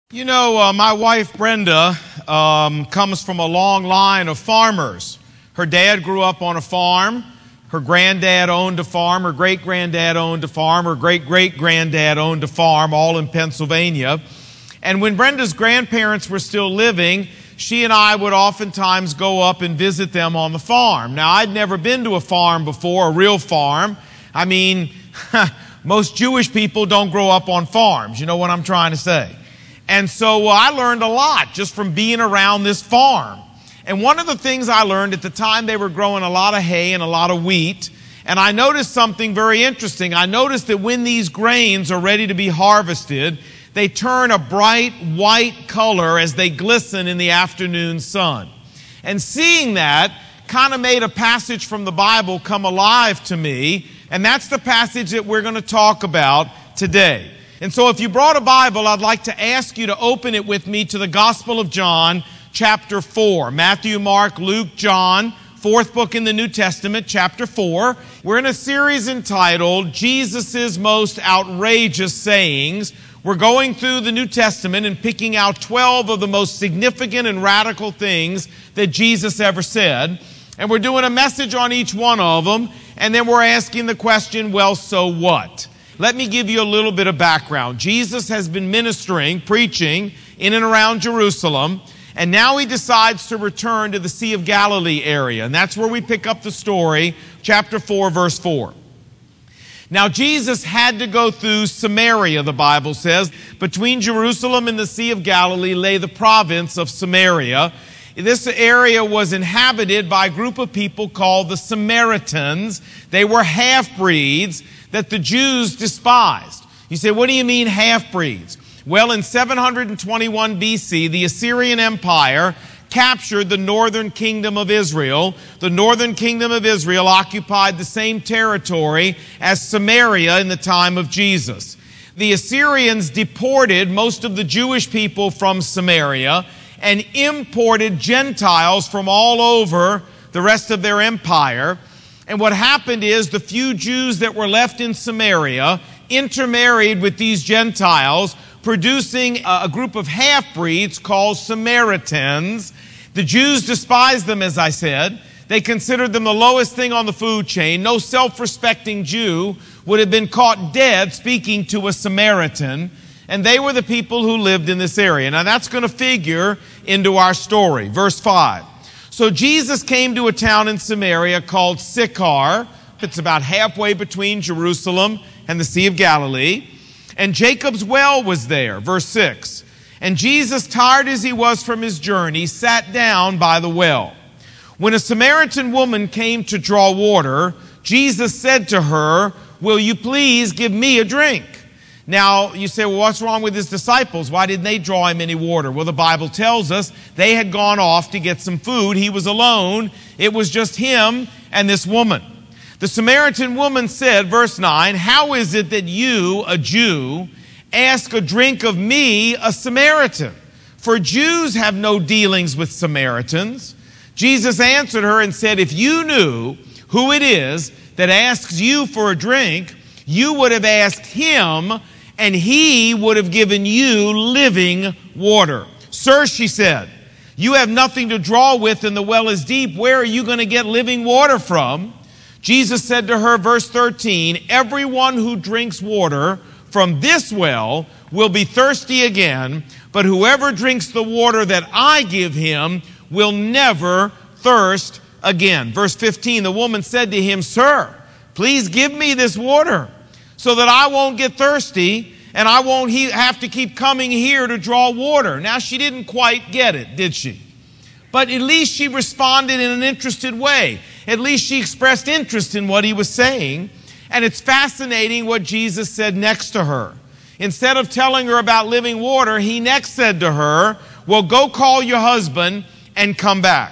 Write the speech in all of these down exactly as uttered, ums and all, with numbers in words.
You know, uh, my wife Brenda um, comes from a long line of farmers. Her dad grew up on a farm. Her granddad owned a farm. Her great-granddad owned a farm. Her great-great-granddad owned a farm, all in Pennsylvania. And when Brenda's grandparents were still living, she and I would oftentimes go up and visit them on the farm. Now, I'd never been to a farm before, a real farm. I mean, most Jewish people don't grow up on farms. You know what I'm trying to say? And so uh, I learned a lot just from being around this farm. And one of the things I learned at the time, they were growing a lot of hay and a lot of wheat. And I noticed something very interesting. I noticed that when these grains are ready to be harvested, they turn a bright white color as they glisten in the afternoon sun. And seeing that kind of made a passage from the Bible come alive to me. And that's the passage that we're going to talk about today. And so if you brought a Bible, I'd like to ask you to open it with me to the Gospel of John, chapter four. Matthew, Mark, Luke, John, fourth book in the New Testament, chapter four. We're in a series entitled Jesus' Most Outrageous Sayings. We're going through the New Testament and picking out twelve of the most significant and radical things that Jesus ever said. And we're doing a message on each one of them. And then we're asking the question, well, so what? Let me give you a little bit of background. Jesus has been ministering, preaching in and around Jerusalem, and now he decides to return to the Sea of Galilee area. And that's where we pick up the story, chapter four, verse four. Now, Jesus had to go through Samaria, the Bible says. Between Jerusalem and the Sea of Galilee lay the province of Samaria. This area was inhabited by a group of people called the Samaritans. They were half-breeds that the Jews despised. You say, what do you mean half-breeds? Well, in seven hundred twenty-one B C, the Assyrian Empire captured the northern kingdom of Israel. The northern kingdom of Israel occupied the same territory as Samaria in the time of Jesus. The Assyrians deported most of the Jewish people from Samaria and imported Gentiles from all over the rest of their empire. And what happened is the few Jews that were left in Samaria intermarried with these Gentiles, producing a group of half-breeds called Samaritans. The Jews despised them, as I said. They considered them the lowest thing on the food chain. No self-respecting Jew would have been caught dead speaking to a Samaritan. And they were the people who lived in this area. Now that's going to figure into our story. Verse five. So Jesus came to a town in Samaria called Sychar. It's about halfway between Jerusalem and the Sea of Galilee. And Jacob's well was there. Verse six. And Jesus, tired as he was from his journey, sat down by the well. When a Samaritan woman came to draw water, Jesus said to her, "Will you please give me a drink?" Now, you say, well, what's wrong with his disciples? Why didn't they draw him any water? Well, the Bible tells us they had gone off to get some food. He was alone. It was just him and this woman. The Samaritan woman said, verse nine, "How is it that you, a Jew, ask a drink of me, a Samaritan? For Jews have no dealings with Samaritans." Jesus answered her and said, "If you knew who it is that asks you for a drink, you would have asked him, and he would have given you living water." "Sir," she said, "you have nothing to draw with and the well is deep. Where are you going to get living water from?" Jesus said to her, verse thirteen, "Everyone who drinks water from this well will be thirsty again, but whoever drinks the water that I give him will never thirst again." Verse fifteen, the woman said to him, "Sir, please give me this water so that I won't get thirsty and I won't he- have to keep coming here to draw water." Now, she didn't quite get it, did she? But at least she responded in an interested way. At least she expressed interest in what he was saying. And it's fascinating what Jesus said next to her. Instead of telling her about living water, he next said to her, "Well, go call your husband and come back."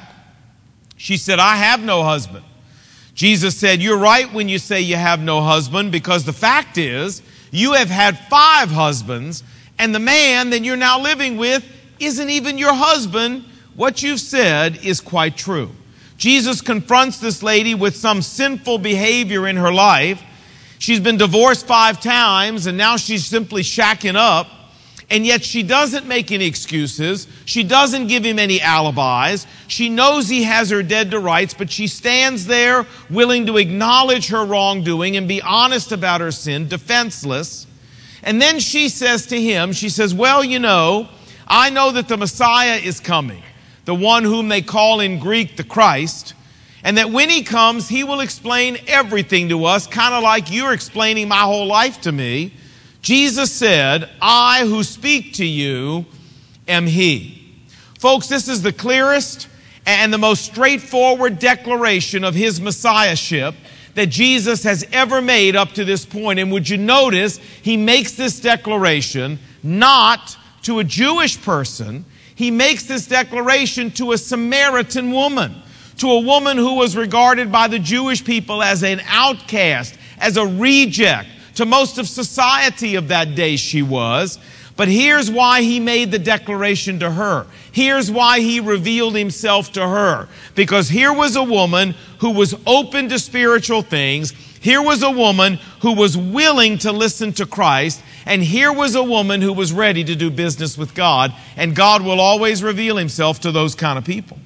She said, "I have no husband." Jesus said, "You're right when you say you have no husband, because the fact is you have had five husbands, and the man that you're now living with isn't even your husband. What you've said is quite true." Jesus confronts this lady with some sinful behavior in her life. She's been divorced five times, and now she's simply shacking up. And yet she doesn't make any excuses. She doesn't give him any alibis. She knows he has her dead to rights, but she stands there willing to acknowledge her wrongdoing and be honest about her sin, defenseless. And then she says to him, she says, well, you know, I know that the Messiah is coming, the one whom they call in Greek the Christ, and that when he comes, he will explain everything to us, kind of like you're explaining my whole life to me. Jesus said, I who speak to you am he. Folks, this is the clearest and the most straightforward declaration of his messiahship that Jesus has ever made up to this point. And would you notice, he makes this declaration not to a Jewish person. He makes this declaration to a Samaritan woman, to a woman who was regarded by the Jewish people as an outcast, as a reject. To most of society of that day she was. But here's why he made the declaration to her. Here's why he revealed himself to her. Because here was a woman who was open to spiritual things. Here was a woman who was willing to listen to Christ. And here was a woman who was ready to do business with God. And God will always reveal himself to those kind of people.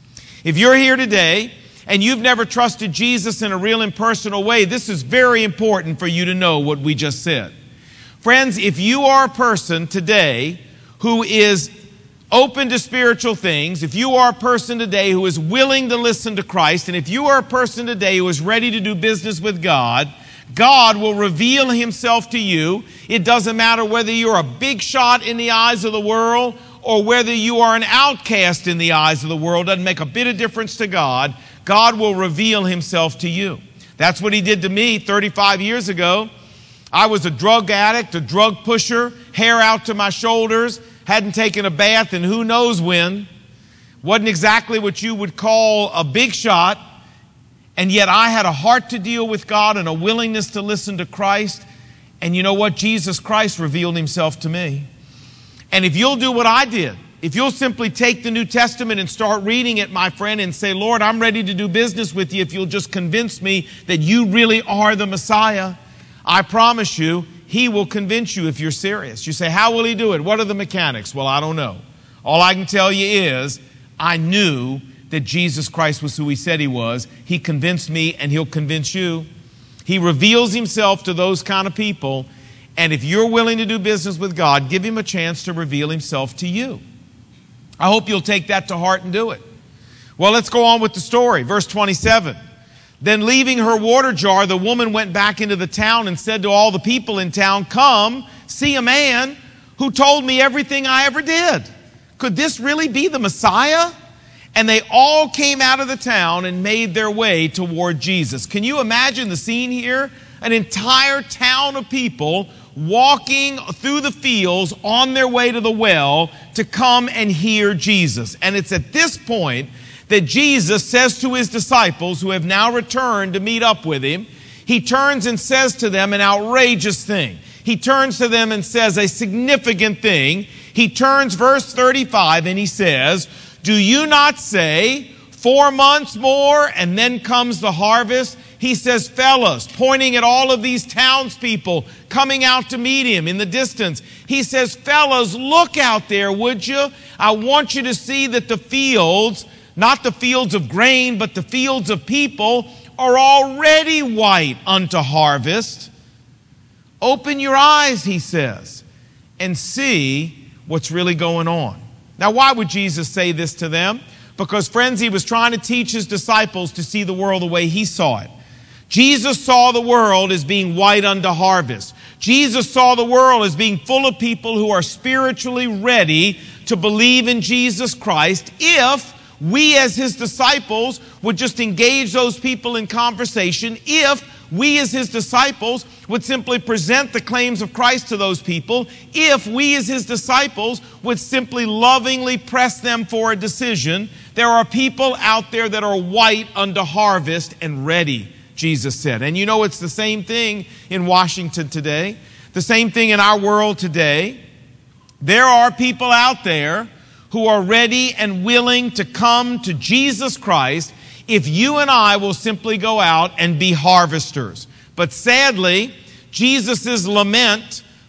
If you're here today and you've never trusted Jesus in a real and personal way, this is very important for you to know what we just said. Friends, if you are a person today who is open to spiritual things, if you are a person today who is willing to listen to Christ, and if you are a person today who is ready to do business with God, God will reveal himself to you. It doesn't matter whether you're a big shot in the eyes of the world or whether you are an outcast in the eyes of the world. Doesn't make a bit of difference to God. God will reveal himself to you. That's what he did to me thirty-five years ago. I was a drug addict, a drug pusher, hair out to my shoulders, hadn't taken a bath in who knows when. Wasn't exactly what you would call a big shot. And yet I had a heart to deal with God and a willingness to listen to Christ. And you know what? Jesus Christ revealed himself to me. And if you'll do what I did, if you'll simply take the New Testament and start reading it, my friend, and say, Lord, I'm ready to do business with you if you'll just convince me that you really are the Messiah, I promise you, he will convince you if you're serious. You say, how will he do it? What are the mechanics? Well, I don't know. All I can tell you is I knew that Jesus Christ was who he said he was. He convinced me, and he'll convince you. He reveals himself to those kind of people. And if you're willing to do business with God, give him a chance to reveal himself to you. I hope you'll take that to heart and do it. Well, let's go on with the story. Verse twenty-seven. Then leaving her water jar, the woman went back into the town and said to all the people in town, come, see a man who told me everything I ever did. Could this really be the Messiah? And they all came out of the town and made their way toward Jesus. Can you imagine the scene here? An entire town of people walking through the fields on their way to the well to come and hear Jesus. And it's at this point that Jesus says to his disciples, who have now returned to meet up with him, he turns and says to them an outrageous thing. He turns to them and says a significant thing. He turns, verse thirty-five, and he says, do you not say, four months more and then comes the harvest? He says, fellas, pointing at all of these townspeople coming out to meet him in the distance. He says, fellas, look out there, would you? I want you to see that the fields, not the fields of grain, but the fields of people, are already white unto harvest. Open your eyes, he says, and see what's really going on. Now, why would Jesus say this to them? Because, friends, he was trying to teach his disciples to see the world the way he saw it. Jesus saw the world as being white unto harvest. Jesus saw the world as being full of people who are spiritually ready to believe in Jesus Christ if we as his disciples would just engage those people in conversation, if we as his disciples would simply present the claims of Christ to those people, if we as his disciples would simply lovingly press them for a decision. There are people out there that are white unto harvest and ready, Jesus said. And you know, it's the same thing in Washington today, the same thing in our world today. There are people out there who are ready and willing to come to Jesus Christ if you and I will simply go out and be harvesters. But sadly, Jesus' lament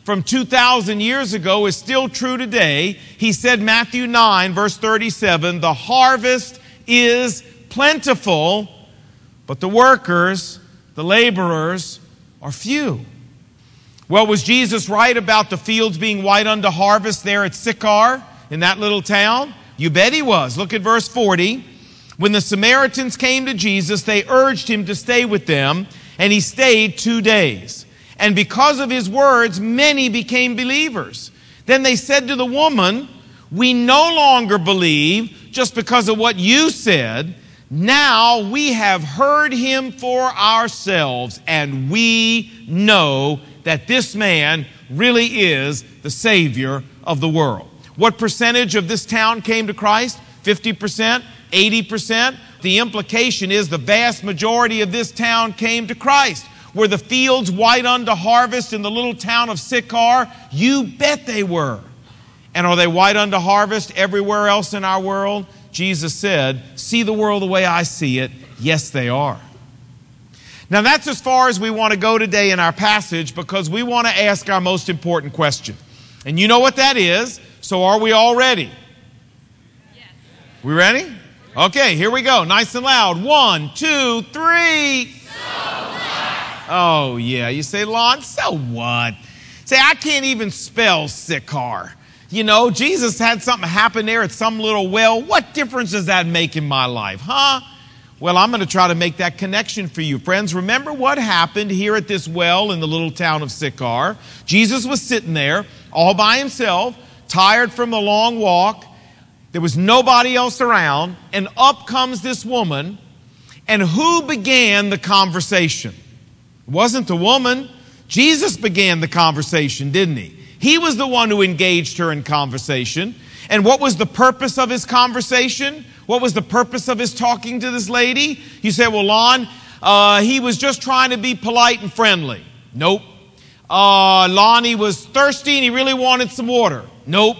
from two thousand years ago is still true today. He said, Matthew nine, verse thirty-seven, the harvest is plentiful, but the workers, the laborers, are few. Well, was Jesus right about the fields being white unto harvest there at Sychar in that little town? You bet he was. Look at verse forty. When the Samaritans came to Jesus, they urged him to stay with them, and he stayed two days. And because of his words, many became believers. Then they said to the woman, we no longer believe just because of what you said. Now we have heard him for ourselves, and we know that this man really is the Savior of the world. What percentage of this town came to Christ? fifty percent? eighty percent? The implication is the vast majority of this town came to Christ. Were the fields white unto harvest in the little town of Sychar? You bet they were. And are they white unto harvest everywhere else in our world? Jesus said, see the world the way I see it. Yes, they are. Now that's as far as we want to go today in our passage, because we want to ask our most important question. And you know what that is, so are we all ready? Yes. We ready? Okay, here we go. Nice and loud. One, two, three. So what? Oh, yeah. You say, Lon, so what? Say, I can't even spell Sychar. You know, Jesus had something happen there at some little well. What difference does that make in my life, huh? Well, I'm going to try to make that connection for you. Friends, remember what happened here at this well in the little town of Sychar. Jesus was sitting there all by himself, tired from the long walk. There was nobody else around. And up comes this woman. And who began the conversation? It wasn't the woman. Jesus began the conversation, didn't he? He was the one who engaged her in conversation. And what was the purpose of his conversation? What was the purpose of his talking to this lady? You say, well, Lon, uh, he was just trying to be polite and friendly. Nope. Uh, Lon, he was thirsty and he really wanted some water. Nope.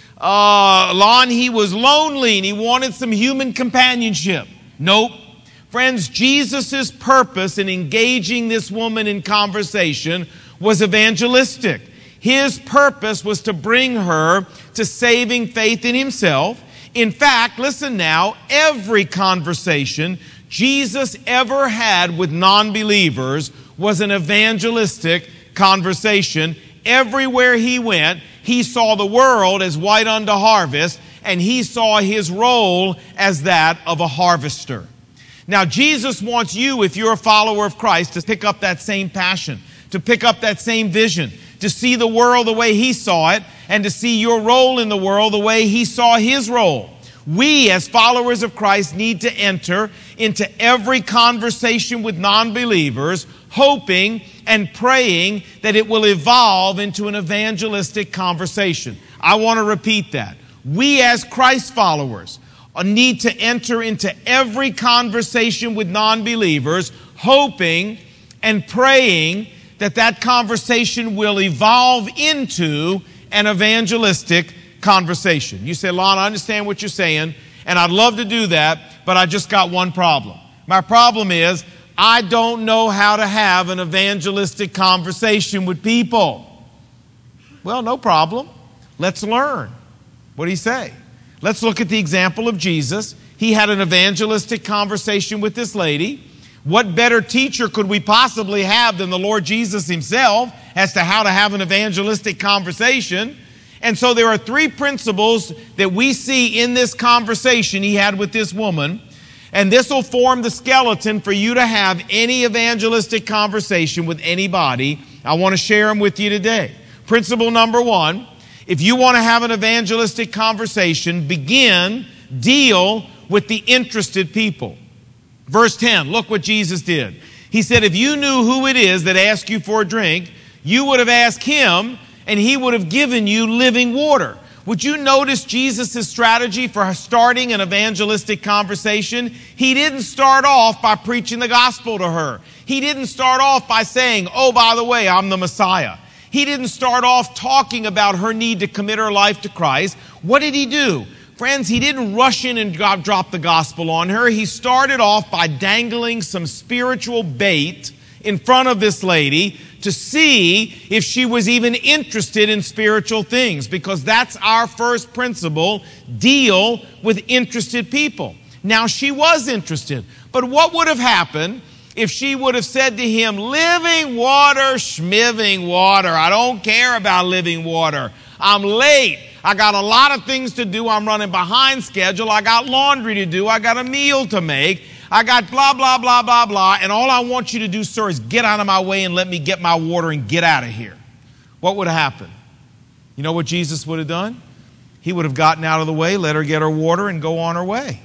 Uh, Lon, he was lonely and he wanted some human companionship. Nope. Friends, Jesus' purpose in engaging this woman in conversation was evangelistic. His purpose was to bring her to saving faith in himself. In fact, listen now, every conversation Jesus ever had with non-believers was an evangelistic conversation. Everywhere he went, he saw the world as white unto harvest, and he saw his role as that of a harvester. Now, Jesus wants you, if you're a follower of Christ, to pick up that same passion, to pick up that same vision, to see the world the way he saw it, and to see your role in the world the way he saw his role. We, as followers of Christ, need to enter into every conversation with non-believers, hoping and praying that it will evolve into an evangelistic conversation. I want to repeat that. We, as Christ followers, need to enter into every conversation with non-believers, hoping and praying that that conversation will evolve into an evangelistic conversation. You say, Lon, I understand what you're saying, and I'd love to do that, but I just got one problem. My problem is I don't know how to have an evangelistic conversation with people. Well, no problem. Let's learn. What do you say? Let's look at the example of Jesus. He had an evangelistic conversation with this lady. What better teacher could we possibly have than the Lord Jesus himself as to how to have an evangelistic conversation? And so there are three principles that we see in this conversation he had with this woman. And this will form the skeleton for you to have any evangelistic conversation with anybody. I want to share them with you today. Principle number one, if you want to have an evangelistic conversation, begin, deal with the interested people. Verse ten, look what Jesus did. He said, if you knew who it is that asked you for a drink, you would have asked him, and he would have given you living water. Would you notice Jesus' strategy for starting an evangelistic conversation? He didn't start off by preaching the gospel to her. He didn't start off by saying, oh, by the way, I'm the Messiah. He didn't start off talking about her need to commit her life to Christ. What did he do? Friends, he didn't rush in and drop the gospel on her. He started off by dangling some spiritual bait in front of this lady to see if she was even interested in spiritual things, because that's our first principle: deal with interested people. Now, she was interested, but what would have happened if she would have said to him, living water, schmiving water, I don't care about living water. I'm late. I got a lot of things to do. I'm running behind schedule. I got laundry to do. I got a meal to make. I got blah, blah, blah, blah, blah. And all I want you to do, sir, is get out of my way and let me get my water and get out of here. What would have happened? You know what Jesus would have done? He would have gotten out of the way, let her get her water, and go on her way.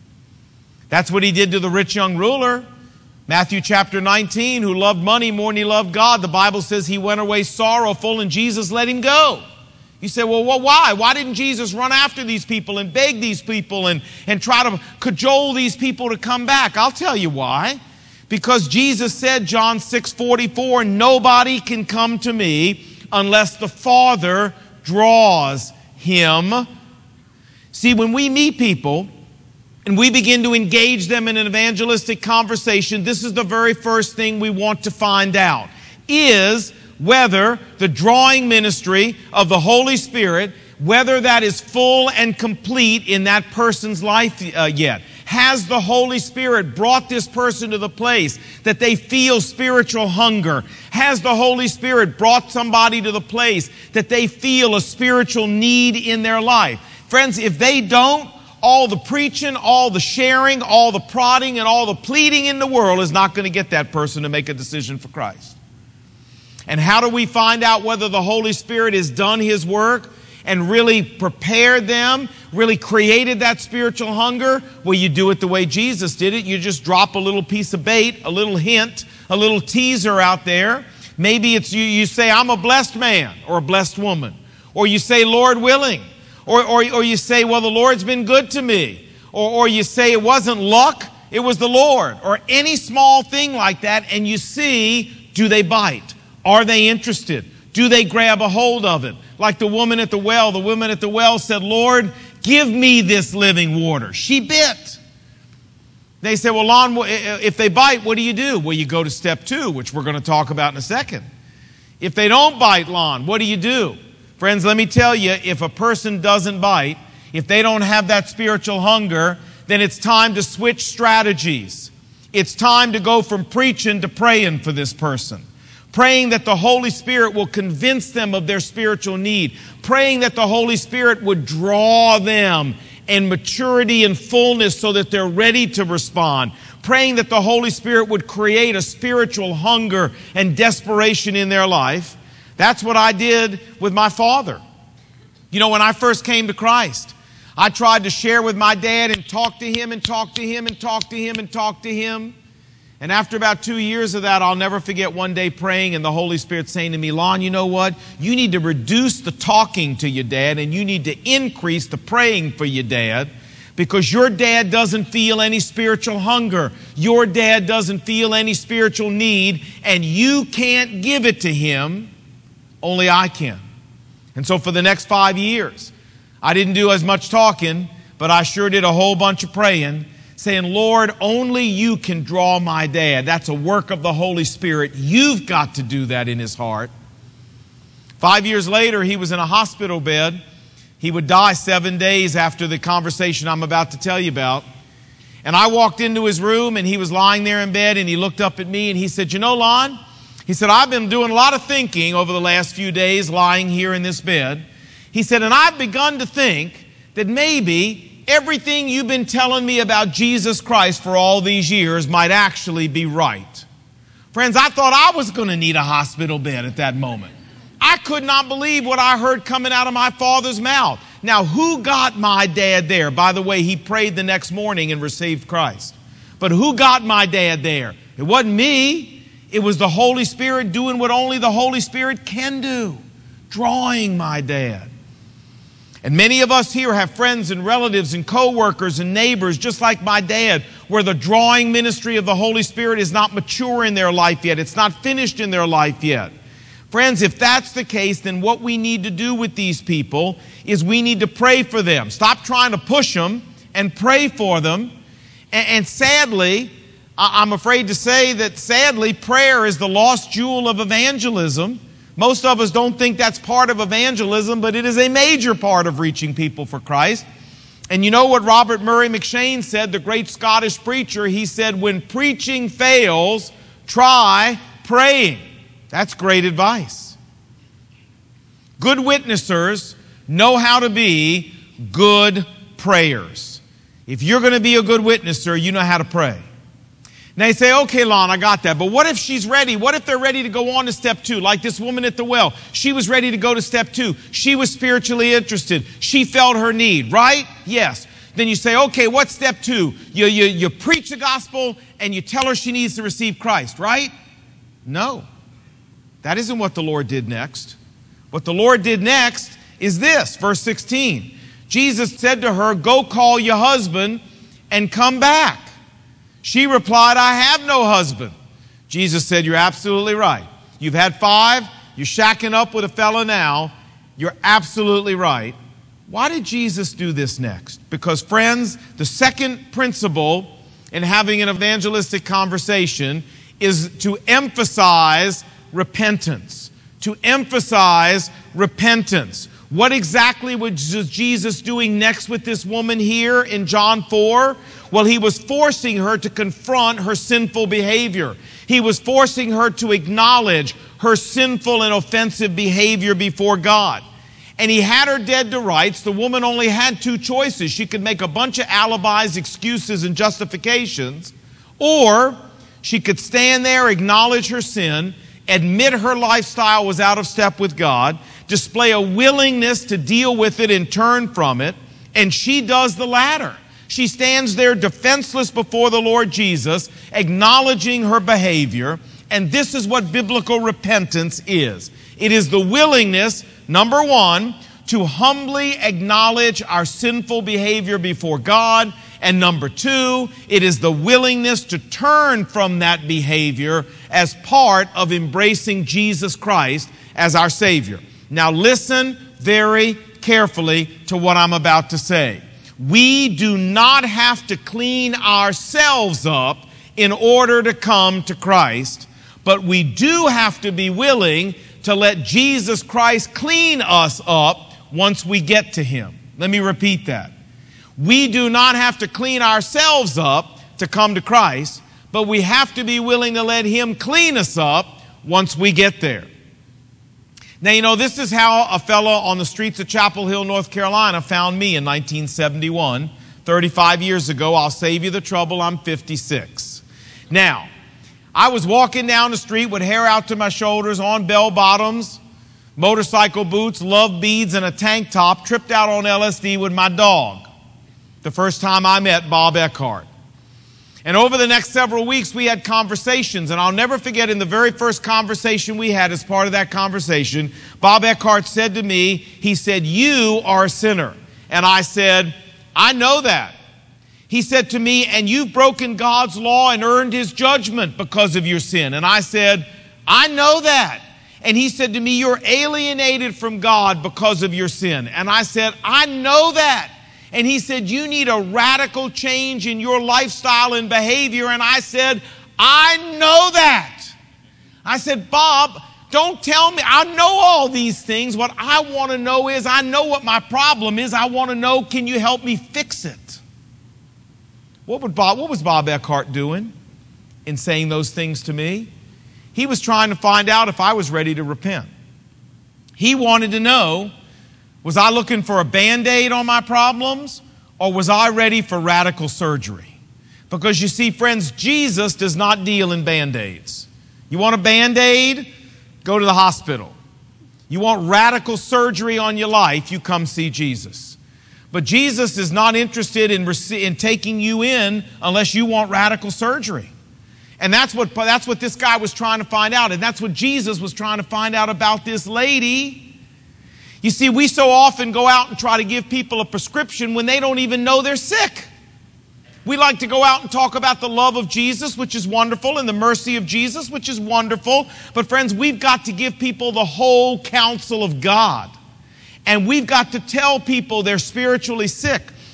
That's what he did to the rich young ruler. Matthew chapter nineteen, who loved money more than he loved God. The Bible says he went away sorrowful, and Jesus let him go. You say, well, well, why? Why didn't Jesus run after these people and beg these people and, and try to cajole these people to come back? I'll tell you why. Because Jesus said, John six forty-four, nobody can come to me unless the Father draws him. See, when we meet people and we begin to engage them in an evangelistic conversation, this is the very first thing we want to find out, is whether the drawing ministry of the Holy Spirit, whether that is full and complete in that person's life uh, yet. Has the Holy Spirit brought this person to the place that they feel spiritual hunger? Has the Holy Spirit brought somebody to the place that they feel a spiritual need in their life? Friends, if they don't, all the preaching, all the sharing, all the prodding, and all the pleading in the world is not going to get that person to make a decision for Christ. And how do we find out whether the Holy Spirit has done His work and really prepared them, really created that spiritual hunger? Well, you do it the way Jesus did it. You just drop a little piece of bait, a little hint, a little teaser out there. Maybe it's you, you say, I'm a blessed man or a blessed woman. Or you say, Lord willing. Or, or, or you say, well, the Lord's been good to me. Or, or you say, it wasn't luck, it was the Lord. Or any small thing like that, and you see, do they bite? Are they interested? Do they grab a hold of it? Like the woman at the well. The woman at the well said, Lord, give me this living water. She bit. They said, well, Lon, if they bite, what do you do? Well, you go to step two, which we're going to talk about in a second. If they don't bite, Lon, what do you do? Friends, let me tell you, if a person doesn't bite, if they don't have that spiritual hunger, then it's time to switch strategies. It's time to go from preaching to praying for this person. Praying that the Holy Spirit will convince them of their spiritual need. Praying that the Holy Spirit would draw them in maturity and fullness so that they're ready to respond. Praying that the Holy Spirit would create a spiritual hunger and desperation in their life. That's what I did with my father. You know, when I first came to Christ, I tried to share with my dad and talk to him and talk to him and talk to him and talk to him. And after about two years of that, I'll never forget one day praying and the Holy Spirit saying to me, Lon, you know what? You need to reduce the talking to your dad and you need to increase the praying for your dad, because your dad doesn't feel any spiritual hunger. Your dad doesn't feel any spiritual need, and you can't give it to him. Only I can. And so for the next five years, I didn't do as much talking, but I sure did a whole bunch of praying, saying, Lord, only you can draw my dad. That's a work of the Holy Spirit. You've got to do that in his heart. Five years later, he was in a hospital bed. He would die seven days after the conversation I'm about to tell you about. And I walked into his room, and he was lying there in bed, and he looked up at me, and he said, you know, Lon, he said, I've been doing a lot of thinking over the last few days lying here in this bed. He said, and I've begun to think that maybe everything you've been telling me about Jesus Christ for all these years might actually be right. Friends, I thought I was going to need a hospital bed at that moment. I could not believe what I heard coming out of my father's mouth. Now, who got my dad there? By the way, he prayed the next morning and received Christ. But who got my dad there? It wasn't me. It was the Holy Spirit doing what only the Holy Spirit can do, drawing my dad. And many of us here have friends and relatives and co-workers and neighbors, just like my dad, where the drawing ministry of the Holy Spirit is not mature in their life yet. It's not finished in their life yet. Friends, if that's the case, then what we need to do with these people is we need to pray for them. Stop trying to push them and pray for them. And, and sadly, I'm afraid to say that, sadly, prayer is the lost jewel of evangelism. Most of us don't think that's part of evangelism, but it is a major part of reaching people for Christ. And you know what Robert Murray McCheyne said, the great Scottish preacher? He said, when preaching fails, try praying. That's great advice. Good witnessers know how to be good prayers. If you're going to be a good witnesser, you know how to pray. Now you say, okay, Lon, I got that. But what if she's ready? What if they're ready to go on to step two? Like this woman at the well. She was ready to go to step two. She was spiritually interested. She felt her need, right? Yes. Then you say, okay, what's step two? You, you, you preach the gospel and you tell her she needs to receive Christ, right? No. That isn't what the Lord did next. What the Lord did next is this, verse sixteen. Jesus said to her, go call your husband and come back. She replied, I have no husband. Jesus said, you're absolutely right. You've had five. You're shacking up with a fellow now. You're absolutely right. Why did Jesus do this next? Because, friends, the second principle in having an evangelistic conversation is to emphasize repentance. To emphasize repentance. What exactly was Jesus doing next with this woman here in John four? Well, he was forcing her to confront her sinful behavior. He was forcing her to acknowledge her sinful and offensive behavior before God. And he had her dead to rights. The woman only had two choices. She could make a bunch of alibis, excuses, and justifications, or she could stand there, acknowledge her sin, admit her lifestyle was out of step with God, display a willingness to deal with it and turn from it, and she does the latter. She stands there defenseless before the Lord Jesus, acknowledging her behavior, and this is what biblical repentance is. It is the willingness, number one, to humbly acknowledge our sinful behavior before God, and number two, it is the willingness to turn from that behavior as part of embracing Jesus Christ as our Savior. Now listen very carefully to what I'm about to say. We do not have to clean ourselves up in order to come to Christ, but we do have to be willing to let Jesus Christ clean us up once we get to Him. Let me repeat that. We do not have to clean ourselves up to come to Christ, but we have to be willing to let Him clean us up once we get there. Now, you know, this is how a fellow on the streets of Chapel Hill, North Carolina found me in nineteen seventy-one, thirty-five years ago. I'll save you the trouble. I'm fifty-six. Now, I was walking down the street with hair out to my shoulders, on bell bottoms, motorcycle boots, love beads, and a tank top, tripped out on L S D with my dog. The first time I met Bob Eckhart. And over the next several weeks, we had conversations. And I'll never forget, in the very first conversation we had, as part of that conversation, Bob Eckhart said to me, he said, you are a sinner. And I said, I know that. He said to me, and you've broken God's law and earned His judgment because of your sin. And I said, I know that. And he said to me, you're alienated from God because of your sin. And I said, I know that. And he said, you need a radical change in your lifestyle and behavior. And I said, I know that. I said, Bob, don't tell me. I know all these things. What I want to know is, I know what my problem is. I want to know, can you help me fix it? What would Bob, what was Bob Eckhart doing in saying those things to me? He was trying to find out if I was ready to repent. He wanted to know, was I looking for a Band-Aid on my problems, or was I ready for radical surgery? Because you see, friends, Jesus does not deal in Band-Aids. You want a Band-Aid? Go to the hospital. You want radical surgery on your life? You come see Jesus. But Jesus is not interested in, rece- in taking you in unless you want radical surgery. And that's what, that's what this guy was trying to find out. And that's what Jesus was trying to find out about this lady. You see, we so often go out and try to give people a prescription when they don't even know they're sick. We like to go out and talk about the love of Jesus, which is wonderful, and the mercy of Jesus, which is wonderful. But friends, we've got to give people the whole counsel of God. And we've got to tell people they're spiritually sick.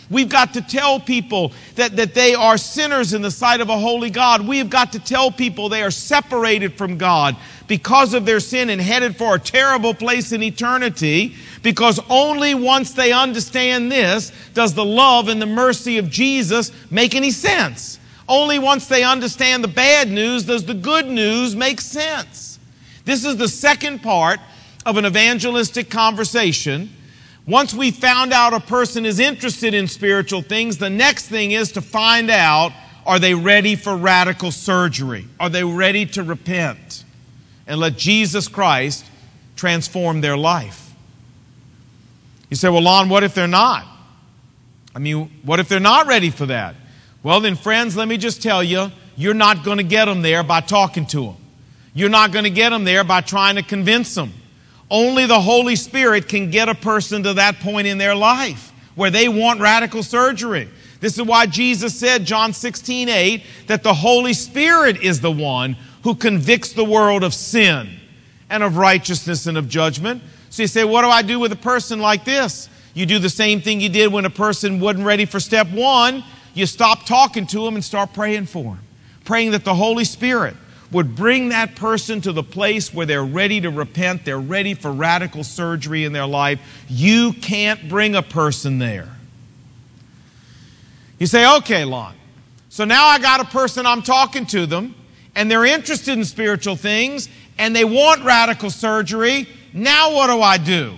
We've got to tell people that, that they are sinners in the sight of a holy God. We've got to tell people they are separated from God because of their sin and headed for a terrible place in eternity, because only once they understand this does the love and the mercy of Jesus make any sense. Only once they understand the bad news does the good news make sense. This is the second part of an evangelistic conversation. Once we found out a person is interested in spiritual things, the next thing is to find out, are they ready for radical surgery? Are they ready to repent and let Jesus Christ transform their life? You say, well, Lon, what if they're not? I mean, what if they're not ready for that? Well, then, friends, let me just tell you, you're not going to get them there by talking to them. You're not going to get them there by trying to convince them. Only the Holy Spirit can get a person to that point in their life where they want radical surgery. This is why Jesus said, John sixteen eight, that the Holy Spirit is the one who convicts the world of sin and of righteousness and of judgment. So you say, what do I do with a person like this? You do the same thing you did when a person wasn't ready for step one. You stop talking to them and start praying for them. Praying that the Holy Spirit would bring that person to the place where they're ready to repent, they're ready for radical surgery in their life. You can't bring a person there. You say, okay, Lon, so now I got a person, I'm talking to them, and they're interested in spiritual things, and they want radical surgery. Now what do I do?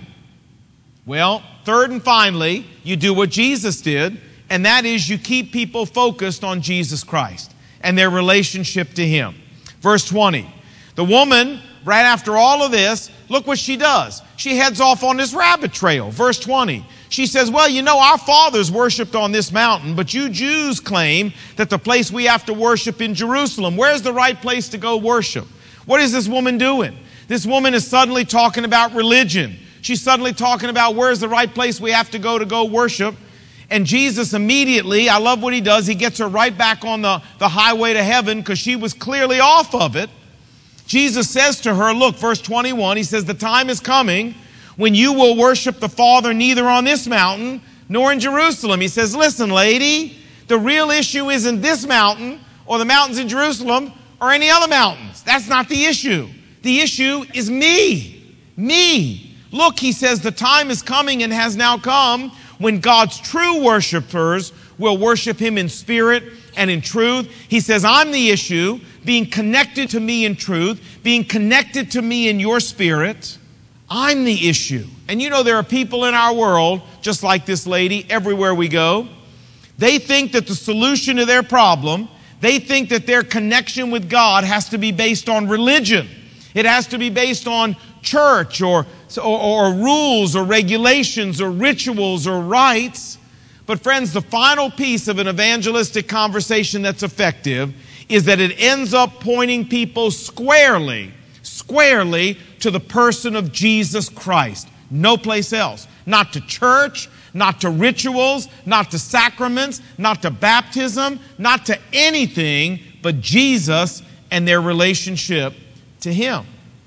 Well, third and finally, you do what Jesus did, and that is you keep people focused on Jesus Christ and their relationship to Him. Verse twenty, the woman, right after all of this, look what she does. She heads off on this rabbit trail. Verse twenty, she says, well, you know, our fathers worshiped on this mountain, but you Jews claim that the place we have to worship in Jerusalem. Where's the right place to go worship? What is this woman doing? This woman is suddenly talking about religion. She's suddenly talking about where's the right place we have to go to go worship. And Jesus immediately, I love what He does, He gets her right back on the, the highway to heaven because she was clearly off of it. Jesus says to her, look, verse twenty-one, He says, the time is coming when you will worship the Father neither on this mountain nor in Jerusalem. He says, listen, lady, the real issue isn't this mountain or the mountains in Jerusalem or any other mountains. That's not the issue. The issue is me. Me. Look, He says, the time is coming and has now come when God's true worshipers will worship Him in spirit and in truth. He says, I'm the issue, being connected to me in truth, being connected to me in your spirit. I'm the issue. And you know, there are people in our world, just like this lady, everywhere we go. They think that the solution to their problem, they think that their connection with God has to be based on religion. It has to be based on church or, or, or rules or regulations or rituals or rites. But friends, the final piece of an evangelistic conversation that's effective is that it ends up pointing people squarely, squarely to the person of Jesus Christ. No place else. Not to church, not to rituals, not to sacraments, not to baptism, not to anything but Jesus and their relationship to Him.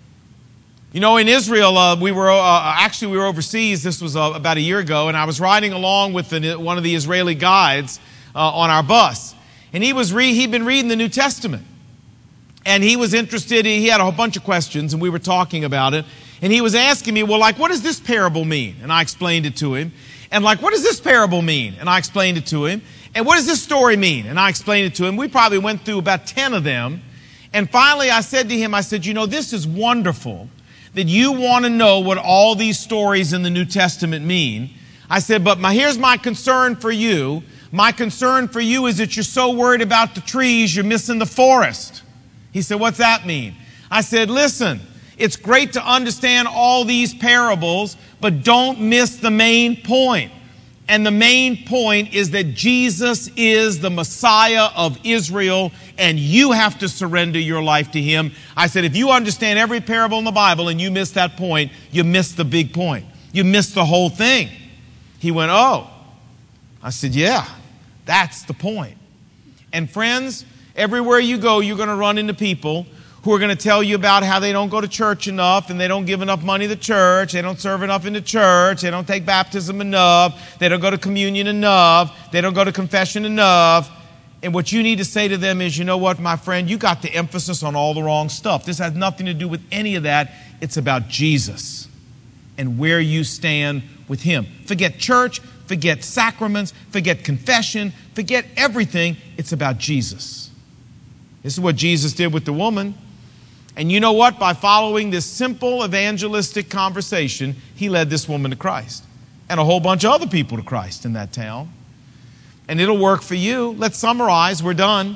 You know, in Israel, uh, we were uh, actually we were overseas. This was uh, about a year ago, and I was riding along with the, one of the Israeli guides uh, on our bus, and he was re- he'd been reading the New Testament, and he was interested. He had a whole bunch of questions, and we were talking about it, and he was asking me, well, like, what does this parable mean? And I explained it to him, and like, what does this parable mean? And I explained it to him, and what does this story mean? And I explained it to him. We probably went through about ten of them, and finally, I said to him, I said, you know, this is wonderful that you want to know what all these stories in the New Testament mean. I said, but my, here's my concern for you. My concern for you is that you're so worried about the trees, you're missing the forest. He said, what's that mean? I said, listen, it's great to understand all these parables, but don't miss the main point. And the main point is that Jesus is the Messiah of Israel, and you have to surrender your life to Him. I said, if you understand every parable in the Bible and you miss that point, you miss the big point. You miss the whole thing. He went, oh. I said, yeah, that's the point. And friends, everywhere you go, you're going to run into people who are going to tell you about how they don't go to church enough and they don't give enough money to church, they don't serve enough in the church, they don't take baptism enough, they don't go to communion enough, they don't go to confession enough. And what you need to say to them is, you know what, my friend, you got the emphasis on all the wrong stuff. This has nothing to do with any of that. It's about Jesus and where you stand with Him. Forget church, forget sacraments, forget confession, forget everything. It's about Jesus. This is what Jesus did with the woman. And you know what? By following this simple evangelistic conversation, He led this woman to Christ and a whole bunch of other people to Christ in that town. And it'll work for you. Let's summarize. We're done.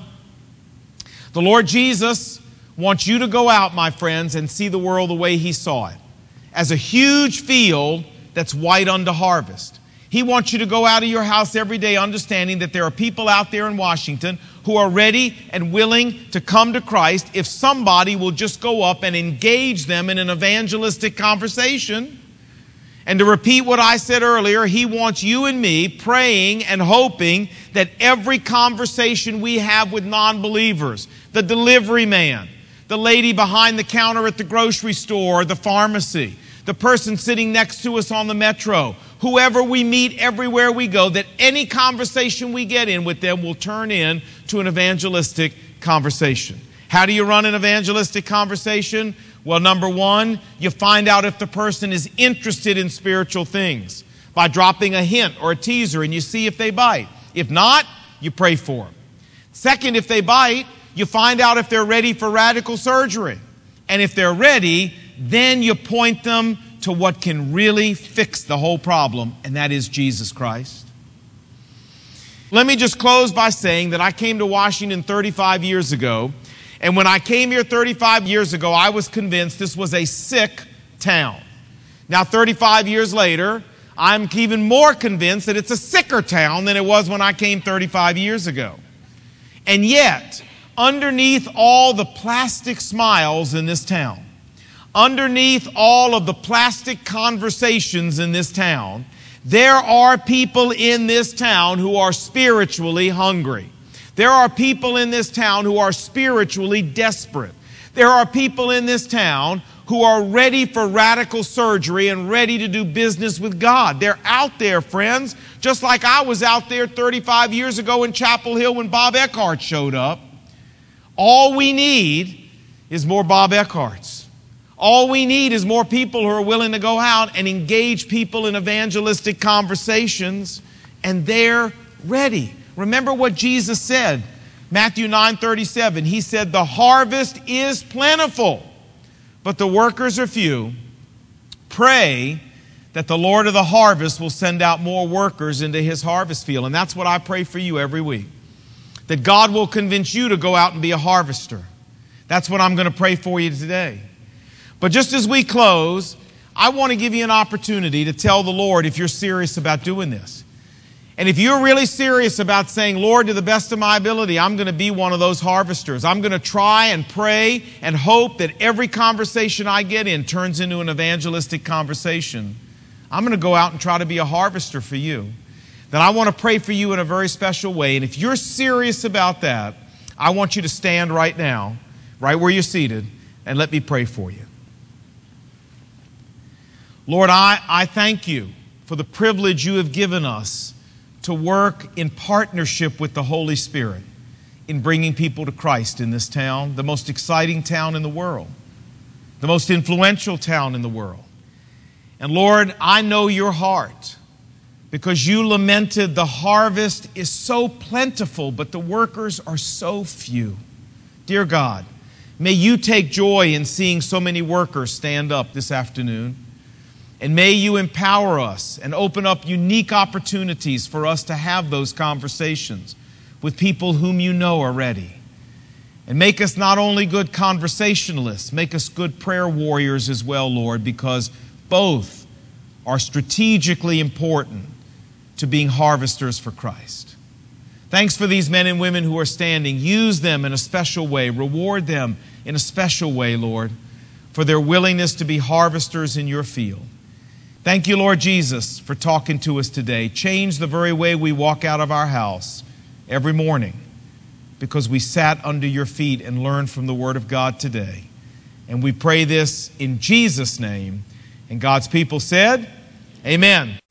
The Lord Jesus wants you to go out, my friends, and see the world the way He saw it, as a huge field that's white unto harvest. He wants you to go out of your house every day understanding that there are people out there in Washington who are ready and willing to come to Christ if somebody will just go up and engage them in an evangelistic conversation. And to repeat what I said earlier, He wants you and me praying and hoping that every conversation we have with non-believers, the delivery man, the lady behind the counter at the grocery store or the pharmacy, the person sitting next to us on the metro, whoever we meet everywhere we go, that any conversation we get in with them will turn into an evangelistic conversation. How do you run an evangelistic conversation? Well, number one, you find out if the person is interested in spiritual things by dropping a hint or a teaser and you see if they bite. If not, you pray for them. Second, if they bite, you find out if they're ready for radical surgery. And if they're ready, then you point them to what can really fix the whole problem, and that is Jesus Christ. Let me just close by saying that I came to Washington thirty-five years ago, and when I came here thirty-five years ago, I was convinced this was a sick town. Now, thirty-five years later, I'm even more convinced that it's a sicker town than it was when I came thirty-five years ago. And yet, underneath all the plastic smiles in this town, underneath all of the plastic conversations in this town, there are people in this town who are spiritually hungry. There are people in this town who are spiritually desperate. There are people in this town who are ready for radical surgery and ready to do business with God. They're out there, friends, just like I was out there thirty-five years ago in Chapel Hill when Bob Eckhart showed up. All we need is more Bob Eckharts. All we need is more people who are willing to go out and engage people in evangelistic conversations, and they're ready. Remember what Jesus said, Matthew nine thirty-seven. He said, the harvest is plentiful, but the workers are few. Pray that the Lord of the harvest will send out more workers into His harvest field. And that's what I pray for you every week, that God will convince you to go out and be a harvester. That's what I'm going to pray for you today. But just as we close, I want to give you an opportunity to tell the Lord if you're serious about doing this. And if you're really serious about saying, Lord, to the best of my ability, I'm going to be one of those harvesters. I'm going to try and pray and hope that every conversation I get in turns into an evangelistic conversation. I'm going to go out and try to be a harvester for you. Then I want to pray for you in a very special way. And if you're serious about that, I want you to stand right now, right where you're seated, and let me pray for you. Lord, I, I thank you for the privilege you have given us to work in partnership with the Holy Spirit in bringing people to Christ in this town, the most exciting town in the world, the most influential town in the world. And Lord, I know your heart because you lamented the harvest is so plentiful, but the workers are so few. Dear God, may you take joy in seeing so many workers stand up this afternoon. And may you empower us and open up unique opportunities for us to have those conversations with people whom you know are ready. And make us not only good conversationalists, make us good prayer warriors as well, Lord, because both are strategically important to being harvesters for Christ. Thanks for these men and women who are standing. Use them in a special way. Reward them in a special way, Lord, for their willingness to be harvesters in your field. Thank you, Lord Jesus, for talking to us today. Change the very way we walk out of our house every morning because we sat under your feet and learned from the Word of God today. And we pray this in Jesus' name. And God's people said, amen.